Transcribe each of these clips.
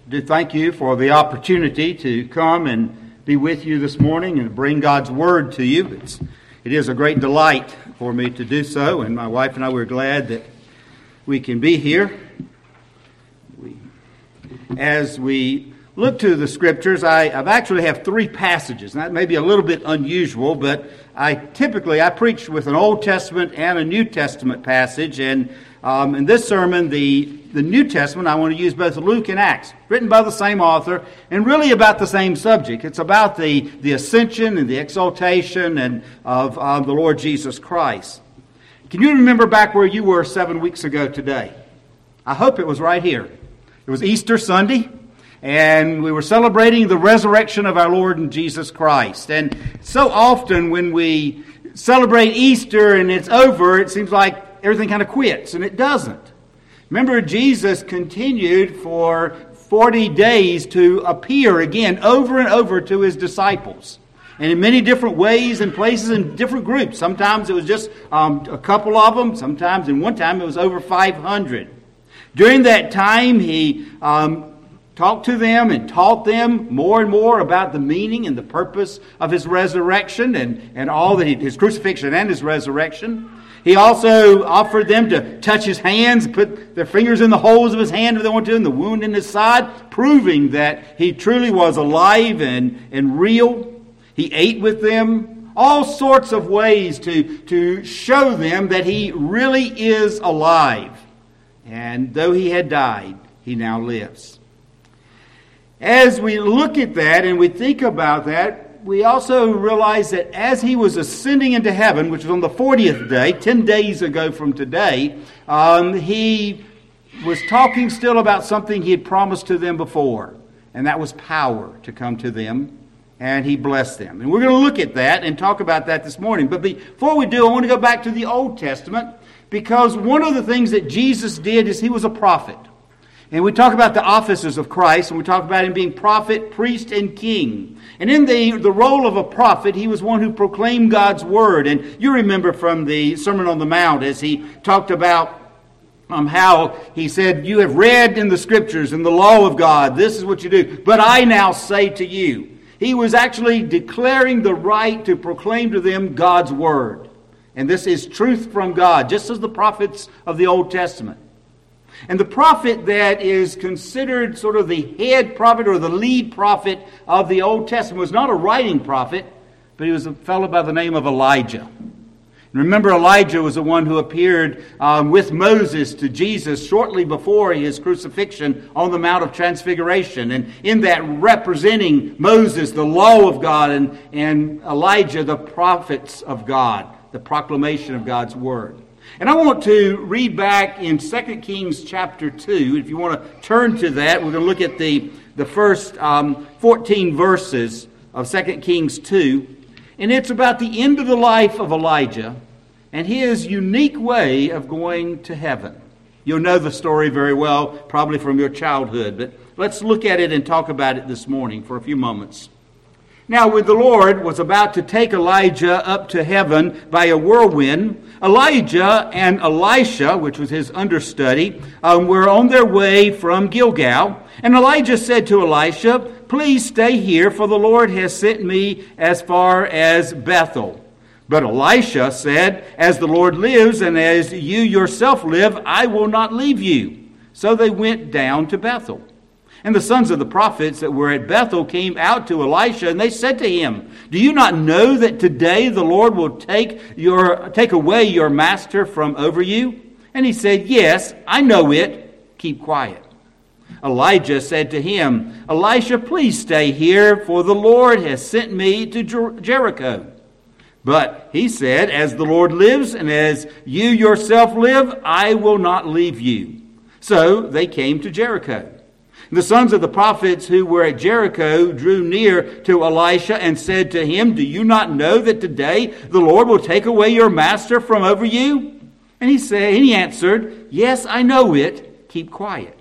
do thank you for the opportunity to come and be with you this morning and bring God's Word to you. It is a great delight for me to do so, and my wife and I were glad that we can be here. As we look to the Scriptures, I've actually have three passages. That may be a little bit unusual, but I preach with an Old Testament and a New Testament passage, and in this sermon, the New Testament, I want to use both Luke and Acts, written by the same author, and really about the same subject. It's about the ascension and the exaltation and of the Lord Jesus Christ. Can you remember back where you were 7 weeks ago today? I hope it was right here. It was Easter Sunday, and we were celebrating the resurrection of our Lord and Jesus Christ. And so often when we celebrate Easter and it's over, it seems like everything kind of quits, and it doesn't. Remember, Jesus continued for 40 days to appear again over and over to his disciples. And in many different ways and places and different groups. Sometimes it was just a couple of them. Sometimes, in one time, it was over 500. During that time, he talked to them and taught them more and more about the meaning and the purpose of his resurrection and all that his crucifixion and his resurrection. He also offered them to touch his hands, put their fingers in the holes of his hand if they wanted to, and the wound in his side, proving that he truly was alive and real. He ate with them, all sorts of ways to show them that he really is alive. And though he had died, he now lives. As we look at that and we think about that, we also realize that as he was ascending into heaven, which was on the 40th day, 10 days ago from today, he was talking still about something he had promised to them before, and that was power to come to them, and he blessed them. And we're going to look at that and talk about that this morning. But before we do, I want to go back to the Old Testament, because one of the things that Jesus did is he was a prophet. And we talk about the offices of Christ, and we talk about him being prophet, priest, and king. And in the role of a prophet, he was one who proclaimed God's word. And you remember from the Sermon on the Mount as he talked about how he said, "You have read in the Scriptures and the law of God, this is what you do. But I now say to you." He was actually declaring the right to proclaim to them God's word. And this is truth from God, just as the prophets of the Old Testament. And the prophet that is considered sort of the head prophet or the lead prophet of the Old Testament was not a writing prophet, but he was a fellow by the name of Elijah. And remember, Elijah was the one who appeared with Moses to Jesus shortly before his crucifixion on the Mount of Transfiguration. And in that, representing Moses, the law of God, and Elijah, the prophets of God, the proclamation of God's word. And I want to read back in 2 Kings chapter 2. If you want to turn to that, we're going to look at the first 14 verses of 2 Kings 2. And it's about the end of the life of Elijah and his unique way of going to heaven. You'll know the story very well, probably from your childhood. But let's look at it and talk about it this morning for a few moments. Now, when the Lord was about to take Elijah up to heaven by a whirlwind, Elijah and Elisha, which was his understudy, were on their way from Gilgal. And Elijah said to Elisha, "Please stay here, for the Lord has sent me as far as Bethel." But Elisha said, "As the Lord lives and as you yourself live, I will not leave you." So they went down to Bethel. And the sons of the prophets that were at Bethel came out to Elisha, and they said to him, "Do you not know that today the Lord will take away your master from over you?" And he said, "Yes, I know it. Keep quiet." Elijah said to him, "Elisha, please stay here, for the Lord has sent me to Jericho." But he said, "As the Lord lives and as you yourself live, I will not leave you." So they came to Jericho. The sons of the prophets who were at Jericho drew near to Elisha and said to him, "Do you not know that today the Lord will take away your master from over you?" And he answered, "Yes, I know it. Keep quiet."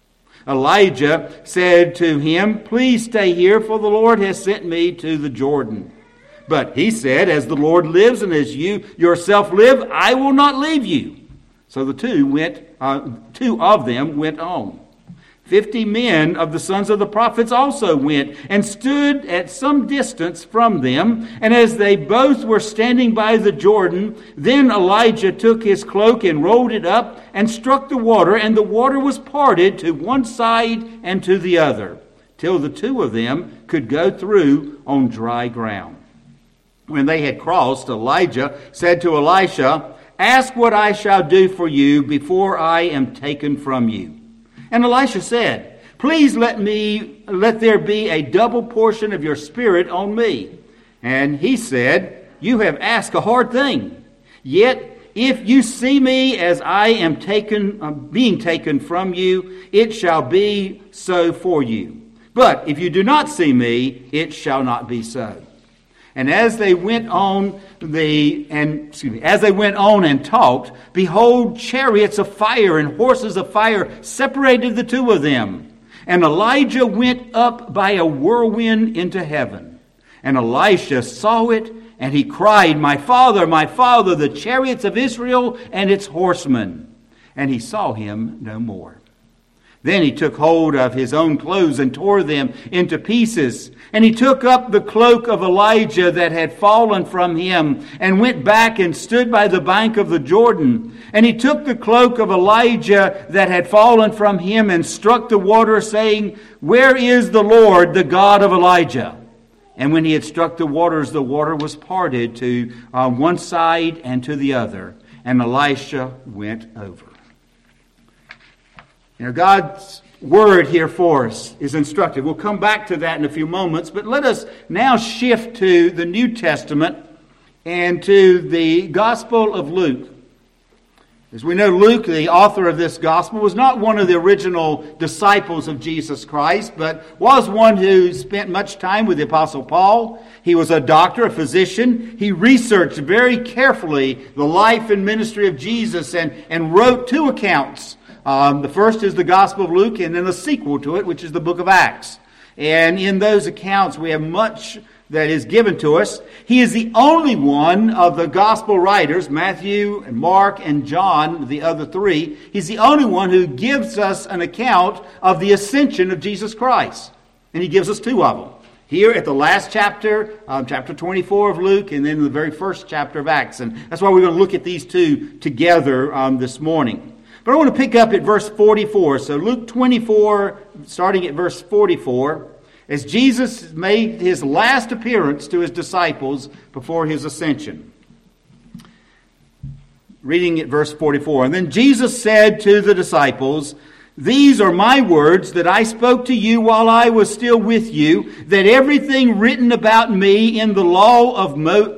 Elijah said to him, "Please stay here, for the Lord has sent me to the Jordan." But he said, "As the Lord lives and as you yourself live, I will not leave you." So the two of them went on. 50 men of the sons of the prophets also went and stood at some distance from them. And as they both were standing by the Jordan, then Elijah took his cloak and rolled it up and struck the water, and the water was parted to one side and to the other, till the two of them could go through on dry ground. When they had crossed, Elijah said to Elisha, "Ask what I shall do for you before I am taken from you." And Elisha said, "Please let there be a double portion of your spirit on me." And he said, "You have asked a hard thing. Yet if you see me as I am being taken from you, it shall be so for you. But if you do not see me, it shall not be so." And as they went on and talked, behold, chariots of fire and horses of fire separated the two of them. And Elijah went up by a whirlwind into heaven. And Elisha saw it, and he cried, my father, the chariots of Israel and its horsemen." And he saw him no more. Then he took hold of his own clothes and tore them into pieces. And he took up the cloak of Elijah that had fallen from him and went back and stood by the bank of the Jordan. And he took the cloak of Elijah that had fallen from him and struck the water, saying, "Where is the Lord, the God of Elijah?" And when he had struck the water was parted to one side and to the other. And Elisha went over. God's word here for us is instructive. We'll come back to that in a few moments, but let us now shift to the New Testament and to the Gospel of Luke. As we know, Luke, the author of this Gospel, was not one of the original disciples of Jesus Christ, but was one who spent much time with the Apostle Paul. He was a doctor, a physician. He researched very carefully the life and ministry of Jesus and wrote two accounts. The first is the Gospel of Luke, and then a sequel to it, which is the book of Acts. And in those accounts, we have much that is given to us. He is the only one of the Gospel writers, Matthew and Mark and John, the other three. He's the only one who gives us an account of the ascension of Jesus Christ. And he gives us two of them. Here at the last chapter, chapter 24 of Luke, and then the very first chapter of Acts. And that's why we're going to look at these two together this morning. But I want to pick up at verse 44. So Luke 24, starting at verse 44, as Jesus made his last appearance to his disciples before his ascension. Reading at verse 44. And then Jesus said to the disciples, "These are my words that I spoke to you while I was still with you, that everything written about me in the law of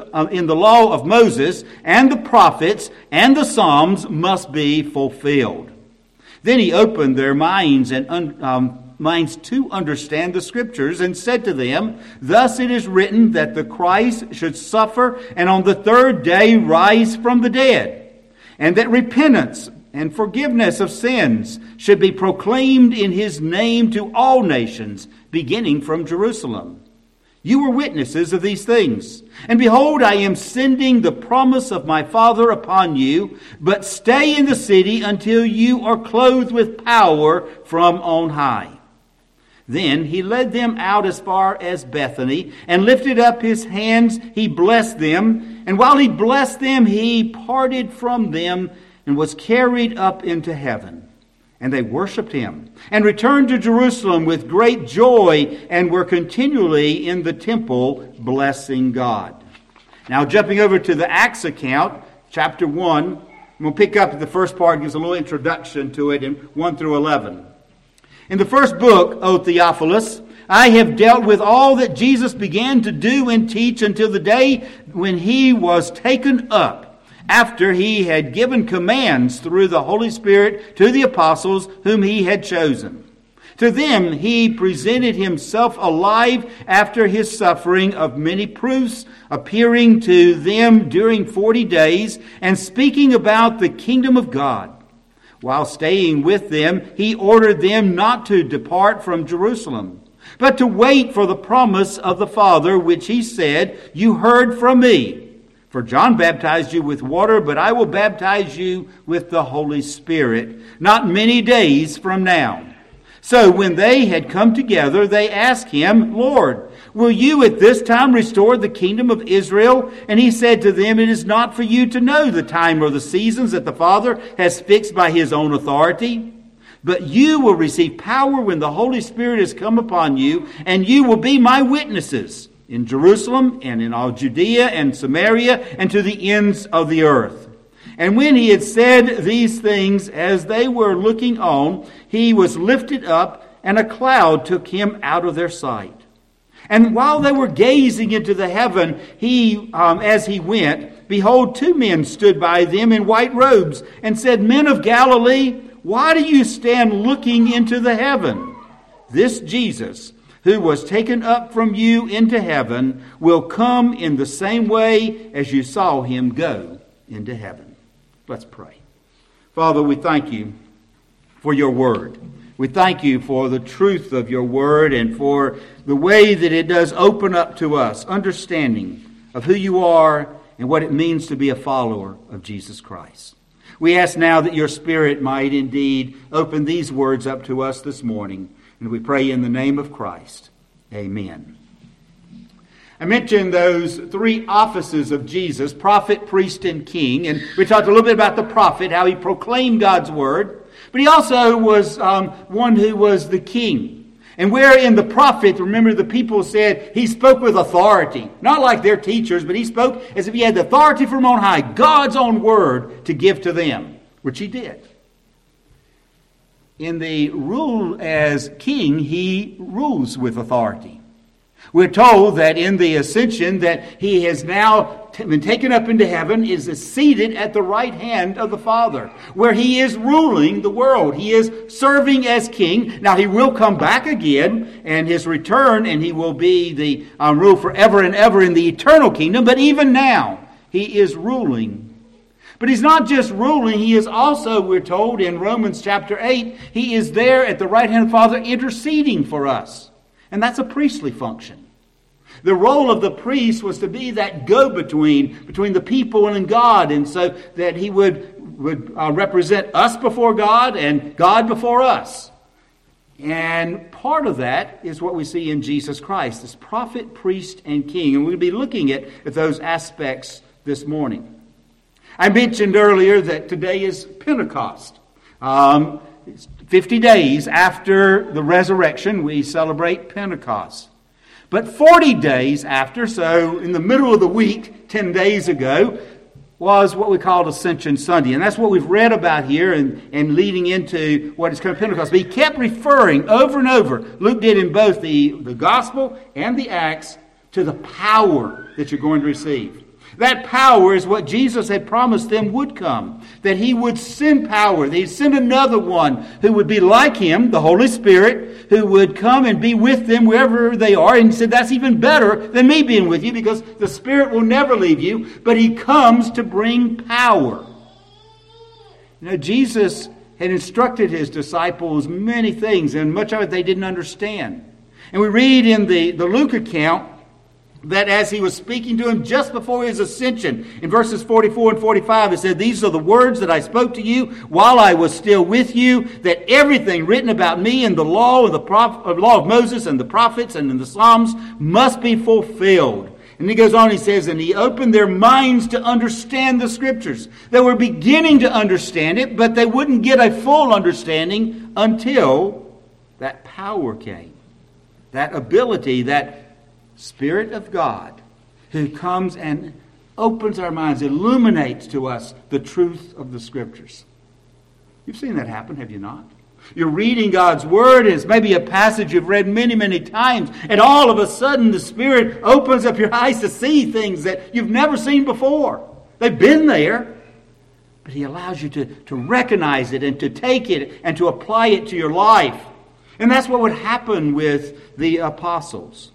Moses and the prophets and the Psalms must be fulfilled." Then he opened their minds minds to understand the Scriptures, and said to them, "Thus it is written that the Christ should suffer and on the third day rise from the dead, and that repentance and forgiveness of sins should be proclaimed in his name to all nations, beginning from Jerusalem. You were witnesses of these things. And behold, I am sending the promise of my Father upon you, but stay in the city until you are clothed with power from on high." Then he led them out as far as Bethany, and lifted up his hands, he blessed them. And while he blessed them, he parted from them and was carried up into heaven. And they worshipped him, and returned to Jerusalem with great joy, and were continually in the temple blessing God. Now jumping over to the Acts account, chapter 1, we'll pick up the first part, gives a little introduction to it in 1 through 11. In the first book, O Theophilus, I have dealt with all that Jesus began to do and teach until the day when he was taken up, after he had given commands through the Holy Spirit to the apostles whom he had chosen. To them he presented himself alive after his suffering of many proofs, appearing to them during 40 days, and speaking about the kingdom of God. While staying with them, he ordered them not to depart from Jerusalem, but to wait for the promise of the Father, which he said, "You heard from me. For John baptized you with water, but I will baptize you with the Holy Spirit not many days from now." So when they had come together, they asked him, Lord, will you at this time restore the kingdom of Israel? And he said to them, it is not for you to know the time or the seasons that the Father has fixed by his own authority. But you will receive power when the Holy Spirit has come upon you, and you will be my witnesses in Jerusalem and in all Judea and Samaria and to the ends of the earth. And when he had said these things, as they were looking on, he was lifted up, and a cloud took him out of their sight. And while they were gazing into the heaven, as he went, behold, two men stood by them in white robes, and said, Men of Galilee, why do you stand looking into the heaven? This Jesus, who was taken up from you into heaven, will come in the same way as you saw him go into heaven. Let's pray. Father, we thank you for your word. We thank you for the truth of your word and for the way that it does open up to us understanding of who you are and what it means to be a follower of Jesus Christ. We ask now that your Spirit might indeed open these words up to us this morning, and we pray in the name of Christ. Amen. I mentioned those three offices of Jesus, prophet, priest, and king. And we talked a little bit about the prophet, how he proclaimed God's word. But he also was one who was the king. And where in the prophet, remember the people said he spoke with authority. Not like their teachers, but he spoke as if he had the authority from on high, God's own word to give to them, which he did. In the rule as king, he rules with authority. We're told that in the ascension that he has now been taken up into heaven, is seated at the right hand of the Father, where he is ruling the world. He is serving as king. Now he will come back again, and his return, and he will be the rule forever and ever in the eternal kingdom. But even now, he is ruling. But he's not just ruling, he is also, we're told in Romans chapter 8, he is there at the right hand of the Father interceding for us. And that's a priestly function. The role of the priest was to be that go-between between the people and God, and so that he would represent us before God and God before us. And part of that is what we see in Jesus Christ, this prophet, priest, and king. And we'll be looking at those aspects this morning. I mentioned earlier that today is Pentecost. 50 days after the resurrection, we celebrate Pentecost. But 40 days after, so in the middle of the week, 10 days ago, was what we called Ascension Sunday. And that's what we've read about here and leading into what is called Pentecost. But he kept referring over and over, Luke did in both the Gospel and the Acts, to the power that you're going to receive. That power is what Jesus had promised them would come. That he would send power. That he'd send another one who would be like him, the Holy Spirit, who would come and be with them wherever they are. And he said, that's even better than me being with you, because the Spirit will never leave you. But he comes to bring power. You know, Jesus had instructed his disciples many things, and much of it they didn't understand. And we read in the Luke account that as he was speaking to him just before his ascension, in verses 44 and 45, it said, these are the words that I spoke to you while I was still with you, that everything written about me in the law and the law of Moses and the prophets and in the Psalms must be fulfilled. And he goes on, he says, and he opened their minds to understand the Scriptures. They were beginning to understand it, but they wouldn't get a full understanding until that power came. That ability, that Spirit of God who comes and opens our minds, illuminates to us the truth of the Scriptures. You've seen that happen, have you not? You're reading God's Word, and it's maybe a passage you've read many, many times, and all of a sudden the Spirit opens up your eyes to see things that you've never seen before. They've been there, but He allows you to recognize it and to take it and to apply it to your life. And that's what would happen with the apostles.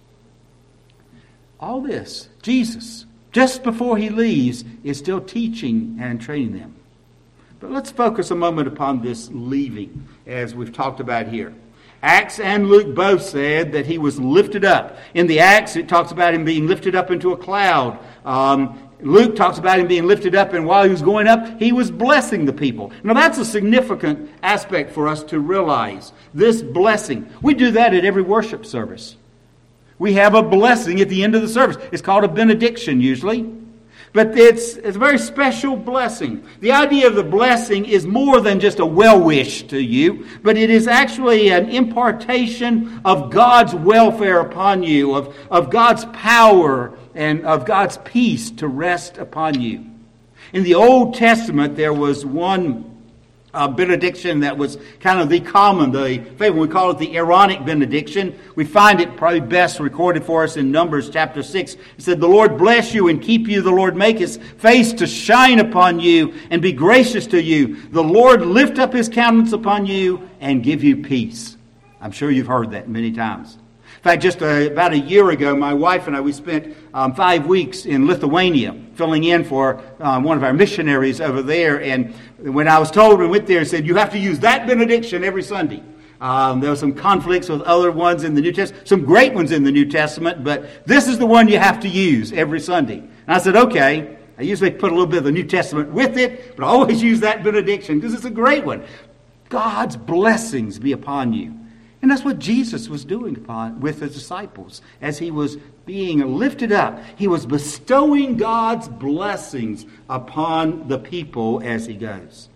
All this, Jesus, just before He leaves, is still teaching and training them. But let's focus a moment upon this leaving, as we've talked about here. Acts and Luke both said that He was lifted up. In the Acts, it talks about Him being lifted up into a cloud. Luke talks about him being lifted up, and while he was going up, he was blessing the people. Now that's a significant aspect for us to realize, this blessing. We do that at every worship service. We have a blessing at the end of the service. It's called a benediction usually. But it's a very special blessing. The idea of the blessing is more than just a well-wish to you, but it is actually an impartation of God's welfare upon you, of God's power and of God's peace to rest upon you. In the Old Testament, there was one benediction that was kind of the common, the favorite. We call it the Aaronic benediction. We find it probably best recorded for us in Numbers chapter 6. It said, "The Lord bless you and keep you. The Lord make his face to shine upon you and be gracious to you. The Lord lift up his countenance upon you and give you peace." I'm sure you've heard that many times. In fact, just about a year ago, my wife and I, we spent 5 weeks in Lithuania filling in for one of our missionaries over there. And when I was told, we went there and said, you have to use that benediction every Sunday. There were some conflicts with other ones in the New Testament, some great ones in the New Testament, but this is the one you have to use every Sunday. And I said, okay. I usually put a little bit of the New Testament with it, but I always use that benediction because it's a great one. God's blessings be upon you. And that's what Jesus was doing with his disciples. As he was being lifted up, he was bestowing God's blessings upon the people as he goes.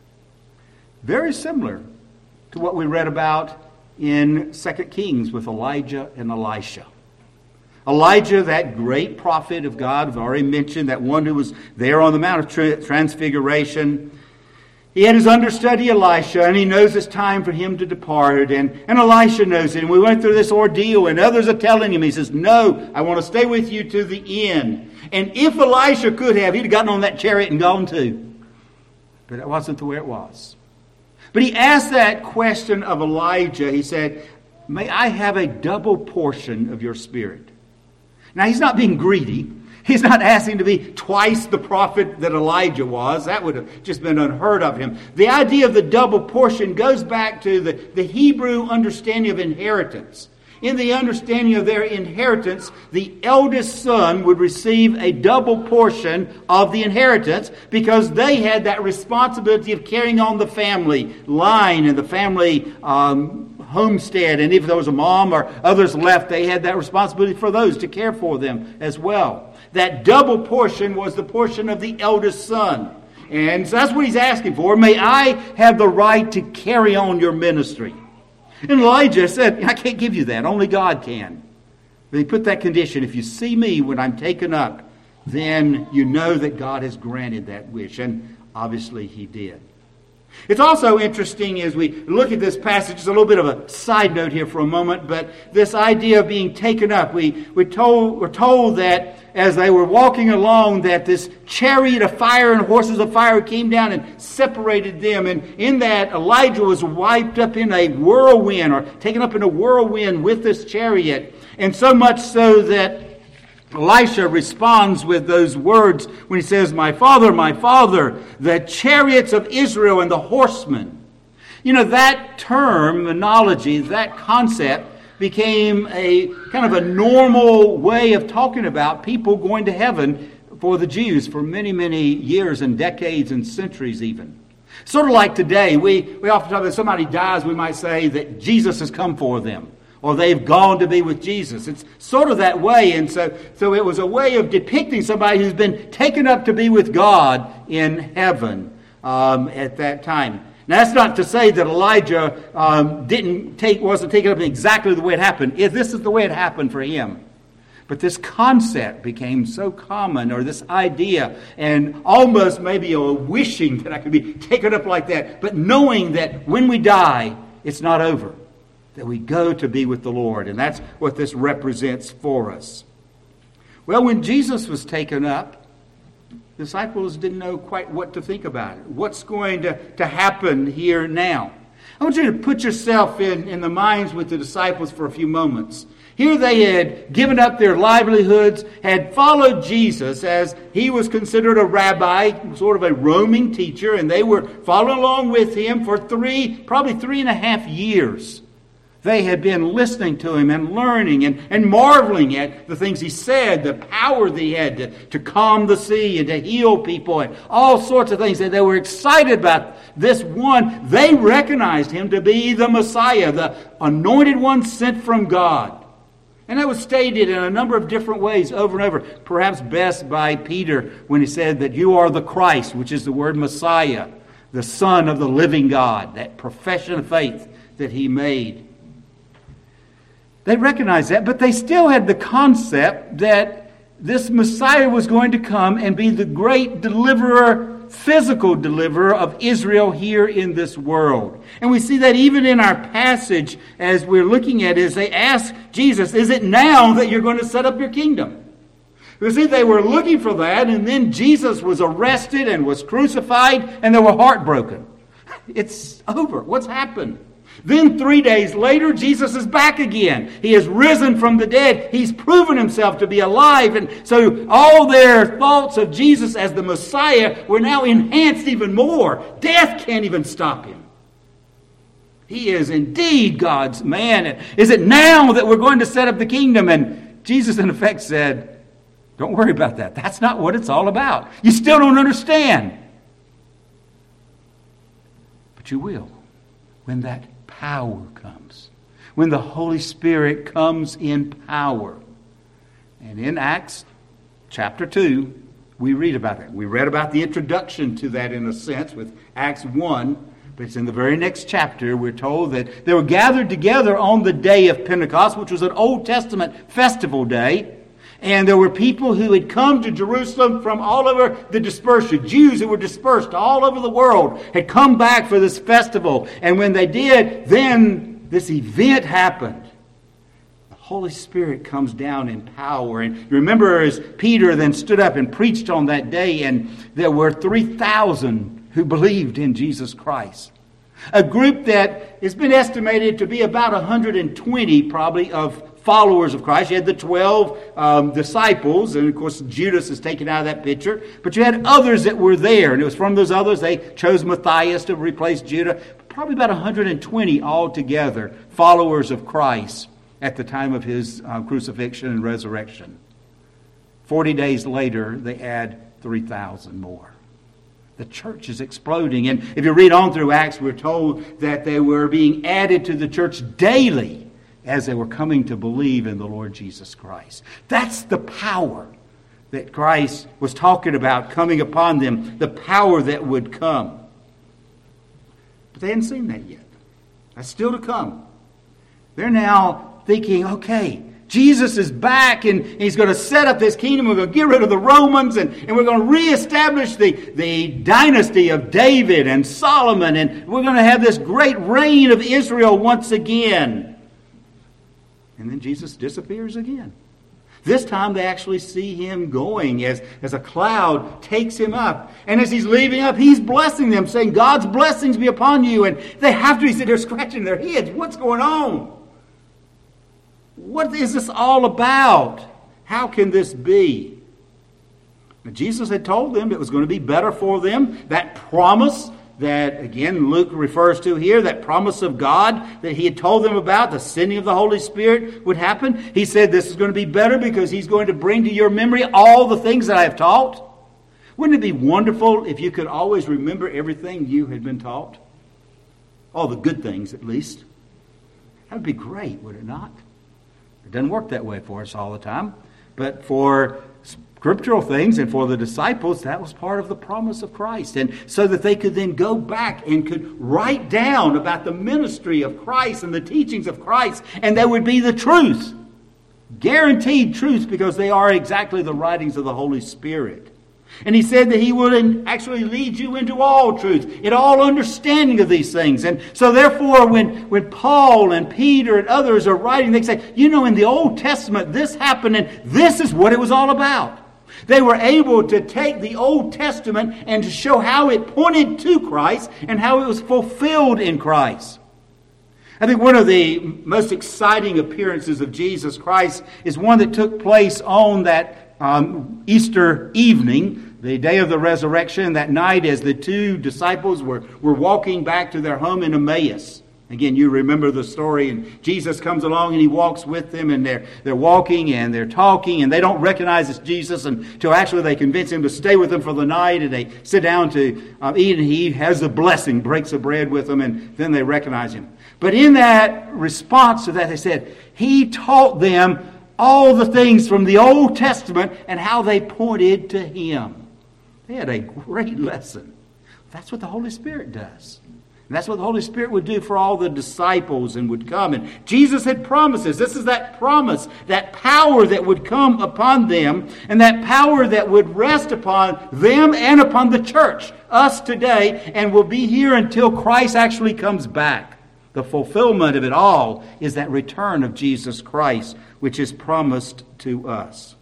Very similar to what we read about in 2 Kings with Elijah and Elisha. Elijah, that great prophet of God, I've already mentioned, that one who was there on the Mount of Transfiguration. He had his understudy Elisha, and he knows it's time for him to depart. And Elisha knows it. And we went through this ordeal, and others are telling him, he says, no, I want to stay with you to the end. And if Elisha could have, he'd have gotten on that chariot and gone too. But that wasn't the way it was. But he asked that question of Elijah. He said, may I have a double portion of your spirit? Now, he's not being greedy. He's not asking to be twice the prophet that Elijah was. That would have just been unheard of him. The idea of the double portion goes back to the Hebrew understanding of inheritance. In the understanding of their inheritance, the eldest son would receive a double portion of the inheritance because they had that responsibility of carrying on the family line and the family homestead. And if there was a mom or others left, they had that responsibility for those to care for them as well. That double portion was the portion of the eldest son. And so that's what he's asking for. May I have the right to carry on your ministry? And Elijah said, I can't give you that. Only God can. But he put that condition. If you see me when I'm taken up, then you know that God has granted that wish. And obviously he did. It's also interesting as we look at this passage, just a little bit of a side note here for a moment, but this idea of being taken up. We're told that as they were walking along that this chariot of fire and horses of fire came down and separated them. And in that, Elijah was wiped up in a whirlwind or taken up in a whirlwind with this chariot. And so much so that Elisha responds with those words when he says, my father, the chariots of Israel and the horsemen. You know, that terminology, that concept became a kind of a normal way of talking about people going to heaven for the Jews for many, many years and decades and centuries even. Sort of like today, we often talk about somebody dies, we might say that Jesus has come for them. Or they've gone to be with Jesus. It's sort of that way. And so it was a way of depicting somebody who's been taken up to be with God in heaven at that time. Now, that's not to say that Elijah wasn't taken up in exactly the way it happened. This is the way it happened for him. But this concept became so common, or this idea, and almost maybe a wishing that I could be taken up like that. But knowing that when we die, it's not over. That we go to be with the Lord. And that's what this represents for us. Well, when Jesus was taken up, the disciples didn't know quite what to think about it. What's going to happen here now? I want you to put yourself in the minds with the disciples for a few moments. Here they had given up their livelihoods, had followed Jesus as he was considered a rabbi, sort of a roaming teacher, and they were following along with him for probably 3.5 years. They had been listening to him and learning and marveling at the things he said, the power that he had to calm the sea and to heal people and all sorts of things. And they were excited about this one. They recognized him to be the Messiah, the anointed one sent from God. And that was stated in a number of different ways over and over. Perhaps best by Peter when he said that you are the Christ, which is the word Messiah, the Son of the living God, that profession of faith that he made. They recognized that, but they still had the concept that this Messiah was going to come and be the great deliverer, physical deliverer of Israel here in this world. And we see that even in our passage as we're looking at it, as they ask Jesus, is it now that you're going to set up your kingdom? You see, they were looking for that, and then Jesus was arrested and was crucified, and they were heartbroken. It's over. What's happened? Then 3 days later, Jesus is back again. He has risen from the dead. He's proven himself to be alive. And so all their thoughts of Jesus as the Messiah were now enhanced even more. Death can't even stop him. He is indeed God's man. Is it now that we're going to set up the kingdom? And Jesus, in effect, said, don't worry about that. That's not what it's all about. You still don't understand. But you will when that power comes. When the Holy Spirit comes in power. And in Acts chapter 2, we read about that. We read about the introduction to that in a sense with Acts 1. But it's in the very next chapter we're told that they were gathered together on the day of Pentecost, which was an Old Testament festival day. And there were people who had come to Jerusalem from all over the dispersion. Jews who were dispersed all over the world had come back for this festival. And when they did, then this event happened. The Holy Spirit comes down in power. And you remember as Peter then stood up and preached on that day, and there were 3,000 who believed in Jesus Christ. A group that has been estimated to be about 120 probably of followers of Christ. You had the 12 disciples, and of course Judas is taken out of that picture. But you had others that were there, and it was from those others they chose Matthias to replace Judas. Probably about 120 altogether, followers of Christ at the time of his crucifixion and resurrection. 40 days later, they add 3,000 more. The church is exploding. And if you read on through Acts, we're told that they were being added to the church daily as they were coming to believe in the Lord Jesus Christ. That's the power that Christ was talking about coming upon them, the power that would come. But they hadn't seen that yet. That's still to come. They're now thinking, okay, Jesus is back and he's going to set up this kingdom. We're going to get rid of the Romans and we're going to reestablish the dynasty of David and Solomon, and we're going to have this great reign of Israel once again. And then Jesus disappears again. This time they actually see him going as a cloud takes him up. And as he's leaving up, he's blessing them, saying, God's blessings be upon you. And they have to be sitting there scratching their heads. What's going on? What is this all about? How can this be? Now, Jesus had told them it was going to be better for them. That promise that, again, Luke refers to here, that promise of God that he had told them about, the sending of the Holy Spirit would happen. He said this is going to be better because he's going to bring to your memory all the things that I have taught. Wouldn't it be wonderful if you could always remember everything you had been taught? All the good things, at least. That would be great, would it not? It doesn't work that way for us all the time. But for scriptural things and for the disciples, that was part of the promise of Christ. And so that they could then go back and could write down about the ministry of Christ and the teachings of Christ, and that would be the truth. Guaranteed truth, because they are exactly the writings of the Holy Spirit. And he said that he would actually lead you into all truth, in all understanding of these things. And so therefore, when Paul and Peter and others are writing, they say, you know, in the Old Testament, this happened, and this is what it was all about. They were able to take the Old Testament and to show how it pointed to Christ and how it was fulfilled in Christ. I think one of the most exciting appearances of Jesus Christ is one that took place on that Easter evening, the day of the resurrection, that night as the two disciples were walking back to their home in Emmaus. Again, you remember the story, and Jesus comes along and he walks with them, and they're walking and they're talking, and they don't recognize it's Jesus until actually they convince him to stay with them for the night, and they sit down to eat, and he has the blessing, breaks the bread with them, and then they recognize him. But in that response to that, they said, he taught them all the things from the Old Testament and how they pointed to him. They had a great lesson. That's what the Holy Spirit does. And that's what the Holy Spirit would do for all the disciples and would come. And Jesus had promises. This is that promise, that power that would come upon them, and that power that would rest upon them and upon the church, us today, and will be here until Christ actually comes back. The fulfillment of it all is that return of Jesus Christ, which is promised to us.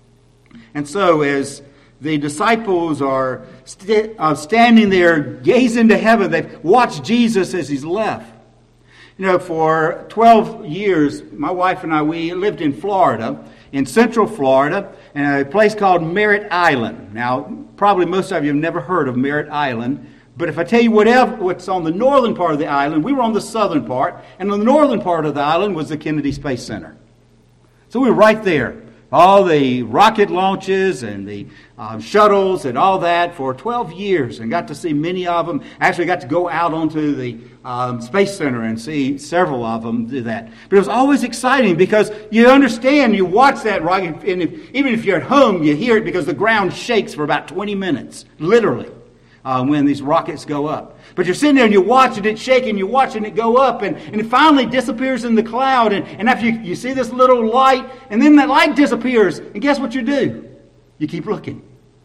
And so as the disciples are standing there gazing to heaven, they've watched Jesus as he's left. You know, for 12 years, my wife and I, we lived in Florida, in Central Florida, in a place called Merritt Island. Now, probably most of you have never heard of Merritt Island, but if I tell you what's on the northern part of the island, we were on the southern part, and on the northern part of the island was the Kennedy Space Center. So we were right there. All the rocket launches and the shuttles and all that for 12 years, and got to see many of them. Actually got to go out onto the Space Center and see several of them do that. But it was always exciting because you understand, you watch that rocket, and even if you're at home, you hear it because the ground shakes for about 20 minutes, literally, when these rockets go up. But you're sitting there and you're watching it shake, and you're watching it go up, and it finally disappears in the cloud. And after you see this little light, and then that light disappears, and guess what you do? You keep looking.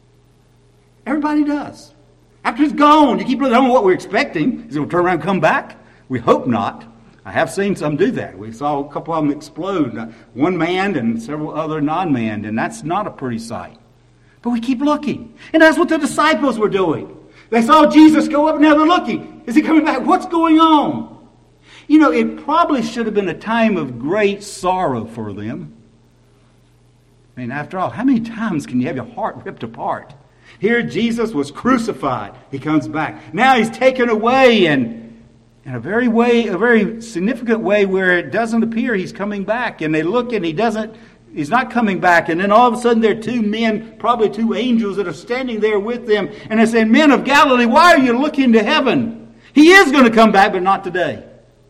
Everybody does. After it's gone, you keep looking. I don't know what we're expecting. Is it going to turn around and come back? We hope not. I have seen some do that. We saw a couple of them explode, one manned and several other non-manned, and that's not a pretty sight. But we keep looking. And that's what the disciples were doing. They saw Jesus go up, and now they're looking. Is he coming back? What's going on? You know, it probably should have been a time of great sorrow for them. I mean, after all, how many times can you have your heart ripped apart? Here Jesus was crucified. He comes back. Now he's taken away, and in a very significant way where it doesn't appear he's coming back. And they look, and he's not coming back. And then all of a sudden there are two men, probably two angels, that are standing there with them. And they say, "Men of Galilee, why are you looking to heaven? He is going to come back, but not today."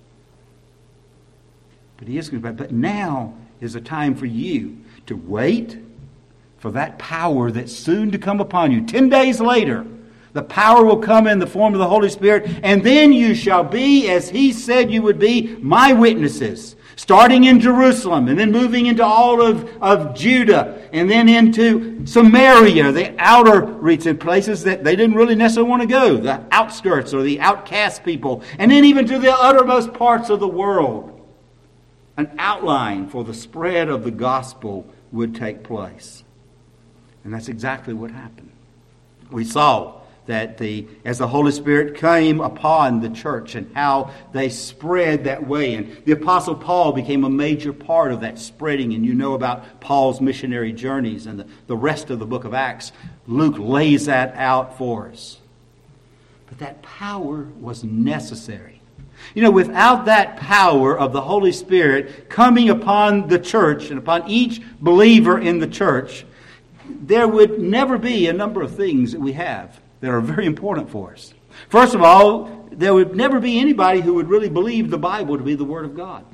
But he is going to come back. But now is a time for you to wait for that power that's soon to come upon you. 10 days later, the power will come in the form of the Holy Spirit. And then you shall be, as he said you would be, my witnesses. Starting in Jerusalem, and then moving into all of Judah, and then into Samaria, the outer region, places that they didn't really necessarily want to go, the outskirts or the outcast people, and then even to the uttermost parts of the world. An outline for the spread of the gospel would take place. And that's exactly what happened. We saw that as the Holy Spirit came upon the church and how they spread that way. And the Apostle Paul became a major part of that spreading. And you know about Paul's missionary journeys and the rest of the book of Acts. Luke lays that out for us. But that power was necessary. You know, without that power of the Holy Spirit coming upon the church and upon each believer in the church, there would never be a number of things that we have that are very important for us. First of all, there would never be anybody who would really believe the Bible to be the Word of God.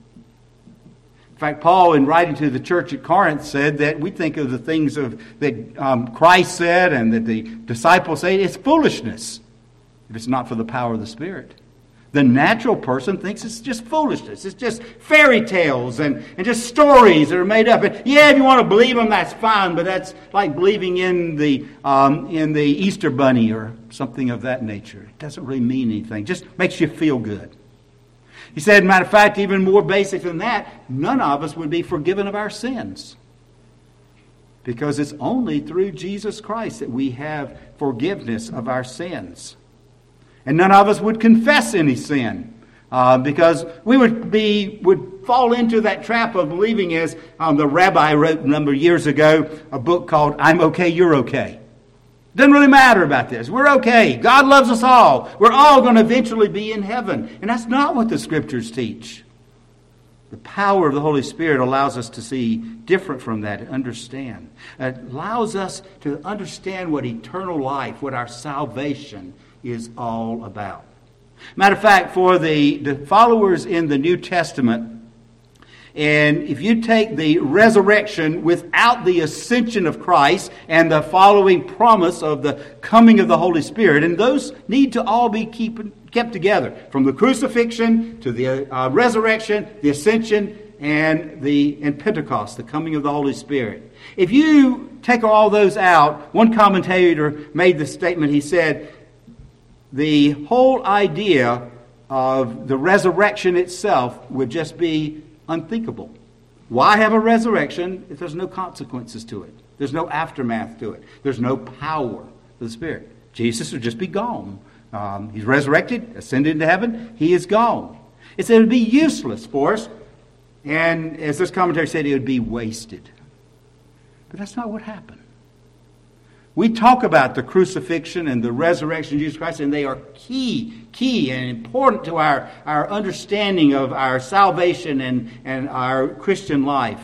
In fact, Paul, in writing to the church at Corinth, said that we think of the things that Christ said and that the disciples say, it's foolishness if it's not for the power of the Spirit. The natural person thinks it's just foolishness. It's just fairy tales and just stories that are made up. And yeah, if you want to believe them, that's fine, but that's like believing in the Easter Bunny or something of that nature. It doesn't really mean anything. It just makes you feel good. He said, matter of fact, even more basic than that, none of us would be forgiven of our sins. Because it's only through Jesus Christ that we have forgiveness of our sins. And none of us would confess any sin because we would fall into that trap of believing, as the rabbi wrote a number of years ago, a book called I'm Okay, You're Okay. Doesn't really matter about this. We're okay. God loves us all. We're all going to eventually be in heaven. And that's not what the Scriptures teach. The power of the Holy Spirit allows us to see different from that and understand. It allows us to understand what eternal life, what our salvation is all about. Matter of fact, for the followers in the New Testament, and if you take the resurrection without the ascension of Christ and the following promise of the coming of the Holy Spirit, and those need to all be kept together, from the crucifixion to the resurrection, the ascension, and Pentecost, the coming of the Holy Spirit. If you take all those out, one commentator made the statement, he said, the whole idea of the resurrection itself would just be unthinkable. Why have a resurrection if there's no consequences to it? There's no aftermath to it. There's no power of the Spirit. Jesus would just be gone. He's resurrected, ascended into heaven. He is gone. It said it would be useless for us. And as this commentary said, it would be wasted. But that's not what happened. We talk about the crucifixion and the resurrection of Jesus Christ, and they are key and important to our understanding of our salvation and our Christian life.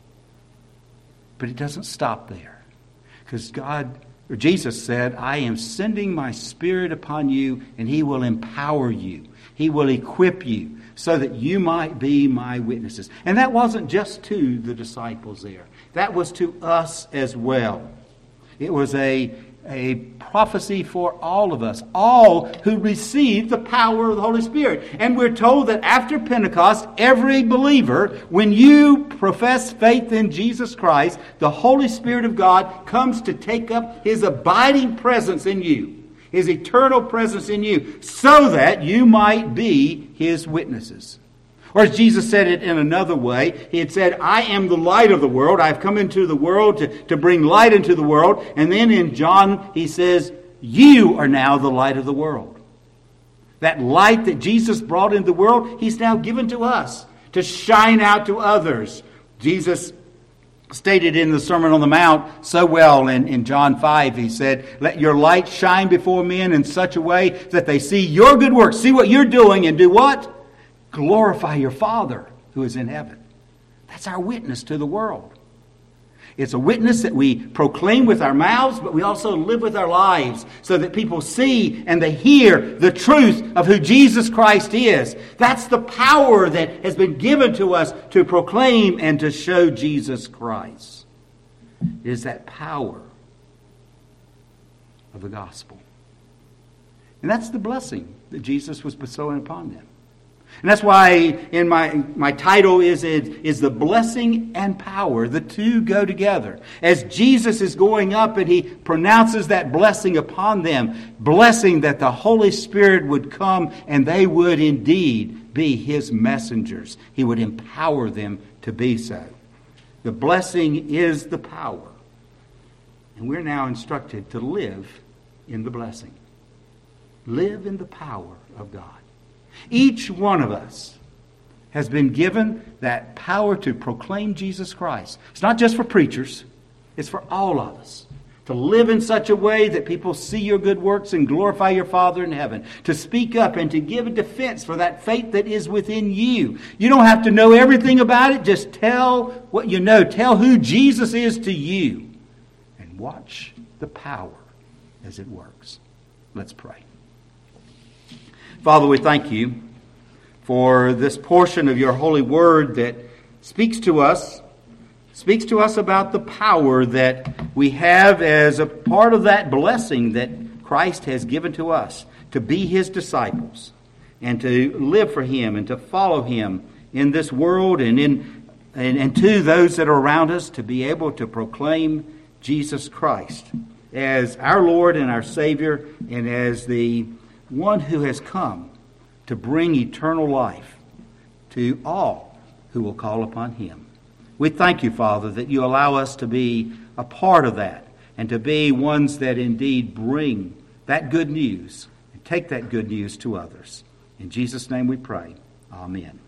But it doesn't stop there. Because Jesus said, I am sending my Spirit upon you, and He will empower you. He will equip you so that you might be my witnesses. And that wasn't just to the disciples there. That was to us as well. It was a prophecy for all of us, all who received the power of the Holy Spirit. And we're told that after Pentecost, every believer, when you profess faith in Jesus Christ, the Holy Spirit of God comes to take up His abiding presence in you, His eternal presence in you, so that you might be His witnesses. Or as Jesus said it in another way, He had said, I am the light of the world. I have come into the world to bring light into the world. And then in John, He says, you are now the light of the world. That light that Jesus brought into the world, He's now given to us to shine out to others. Jesus stated in the Sermon on the Mount so well in John 5, He said, let your light shine before men in such a way that they see your good works, see what you're doing, and do what? Glorify your Father who is in heaven. That's our witness to the world. It's a witness that we proclaim with our mouths, but we also live with our lives so that people see and they hear the truth of who Jesus Christ is. That's the power that has been given to us to proclaim and to show Jesus Christ. It is that power of the gospel. And that's the blessing that Jesus was bestowing upon them. And that's why in my title is the blessing and power. The two go together. As Jesus is going up and He pronounces that blessing upon them, blessing that the Holy Spirit would come and they would indeed be His messengers. He would empower them to be so. The blessing is the power. And we're now instructed to live in the blessing. Live in the power of God. Each one of us has been given that power to proclaim Jesus Christ. It's not just for preachers. It's for all of us. To live in such a way that people see your good works and glorify your Father in heaven. To speak up and to give a defense for that faith that is within you. You don't have to know everything about it. Just tell what you know. Tell who Jesus is to you. And watch the power as it works. Let's pray. Father, we thank You for this portion of Your holy word that speaks to us about the power that we have as a part of that blessing that Christ has given to us to be His disciples and to live for Him and to follow Him in this world and to those that are around us, to be able to proclaim Jesus Christ as our Lord and our Savior and as the one who has come to bring eternal life to all who will call upon Him. We thank You, Father, that You allow us to be a part of that and to be ones that indeed bring that good news and take that good news to others. In Jesus' name we pray. Amen.